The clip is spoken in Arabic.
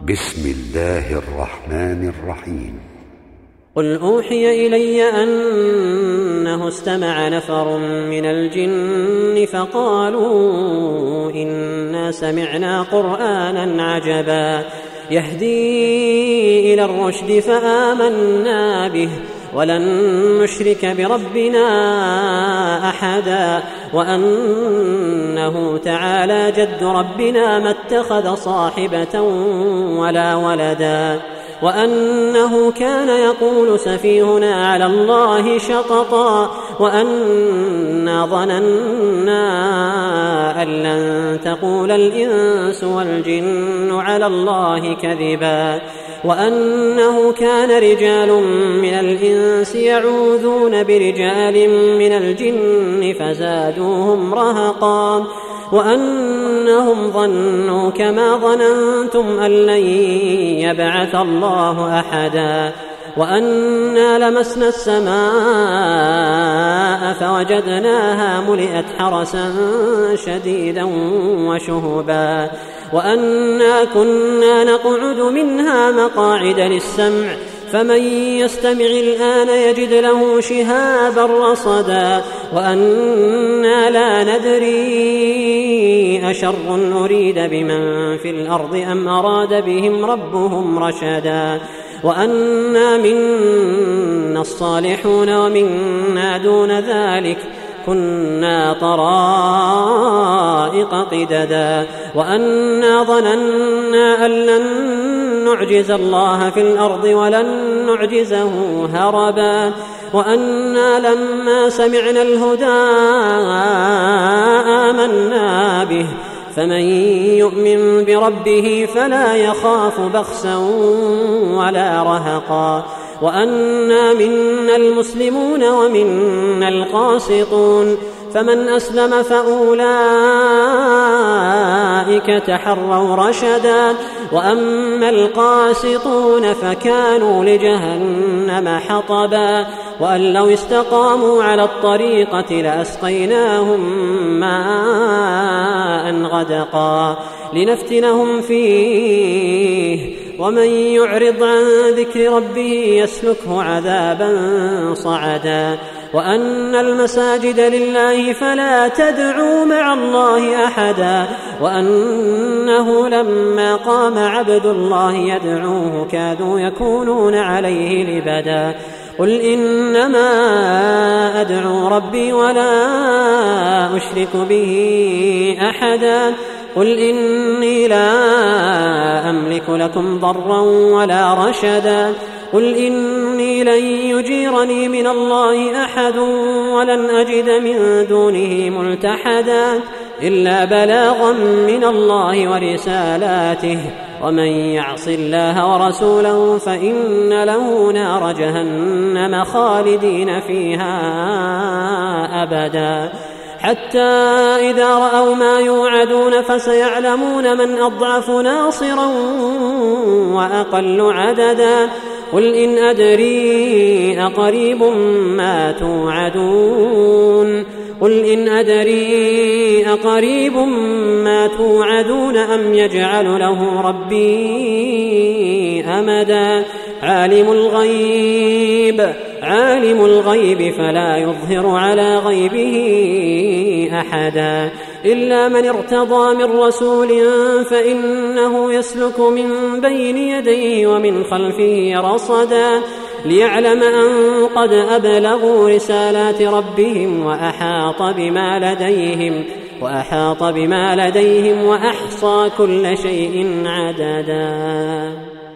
بسم الله الرحمن الرحيم. قل أوحي إلي أنه استمع نفر من الجن فقالوا إنا سمعنا قرآنا عجبا يهدي إلى الرشد فآمنا به ولن نشرك بربنا أحدا وأنه تعالى جد ربنا ما اتخذ صاحبة ولا ولدا وأنه كان يقول سفيهنا على الله شططا وأنا ظننا أن لن تقول الإنس والجن على الله كذبا وأنه كان رجال من الإنس يعوذون برجال من الجن فزادوهم رهقا وأنهم ظنوا كما ظننتم أن لن يبعث الله أحدا وأنا لمسنا السماء فوجدناها ملئت حرسا شديدا وشهبا وأنا كنا نقعد منها مقاعد للسمع فمن يستمع الآن يجد له شهابا رصدا وأنا لا ندري أشر أريد بمن في الأرض أم أراد بهم ربهم رشدا وأنا منا الصالحون ومنا دون ذلك كنا طرائق قددا وأنا ظننا أن لن نعجز الله في الأرض ولن نعجزه هربا وأنا لما سمعنا الهدى آمنا به فمن يؤمن بربه فلا يخاف بخسا ولا رهقا وأنا منا المسلمون ومنا القاسطون فمن أسلم فأولئك تحروا رشدا وأما القاسطون فكانوا لجهنم حطبا وأن لو استقاموا على الطريقة لأسقيناهم ماء غدقا لنفتنهم فيه ومن يعرض عن ذكر ربه يسلكه عذابا صعدا وأن المساجد لله فلا تدعوا مع الله أحدا وأنه لما قام عبد الله يدعوه كادوا يكونون عليه لبدا قل إنما أدعو ربي ولا أشرك به أحدا قل إني لا أملك لكم ضرا ولا رشدا قل إني لن يجيرني من الله أحد ولن أجد من دونه ملتحدا إلا بلاغا من الله ورسالاته ومن يعص الله ورسوله فإن له نار جهنم خالدين فيها أبدا حتى إذا رأوا ما يوعدون فسيعلمون من أضعف ناصرا وأقل عددا قل إن أدري أقريب ما توعدون قل إن أدري أقريب ما توعدون أم يجعل له ربي أمدا عالم الغيب فلا يظهر على غيبه أحدا إلا من ارتضى من رسول فإنه يسلك من بين يديه ومن خلفه رصدا ليعلم أن قد أبلغوا رسالات ربهم وأحاط بما لديهم وأحصى كل شيء عددا.